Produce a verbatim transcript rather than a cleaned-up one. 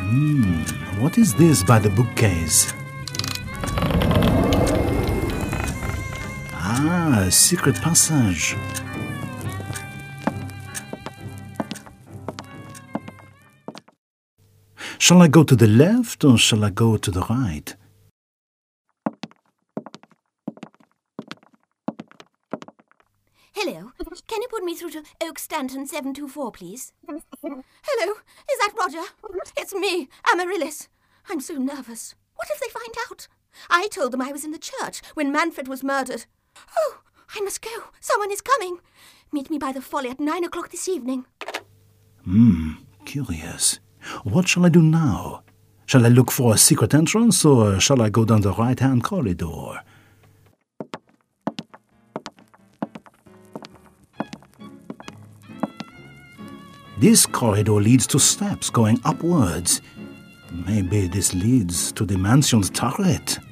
Hmm, what is this by the bookcase? Ah, a secret passage. Shall I go to the left or shall I go to the right? Hello. Can you put me through to Oak Stanton seven two four, please? Hello. Is that Roger? It's me, Amaryllis. I'm so nervous. What if they find out? I told them I was in the church when Manfred was murdered. Oh, I must go. Someone is coming. Meet me by the folly at nine o'clock this evening. Hmm, curious. What shall I do now? Shall I look for a secret entrance or shall I go down the right-hand corridor? This corridor leads to steps going upwards. Maybe this leads to the mansion's turret.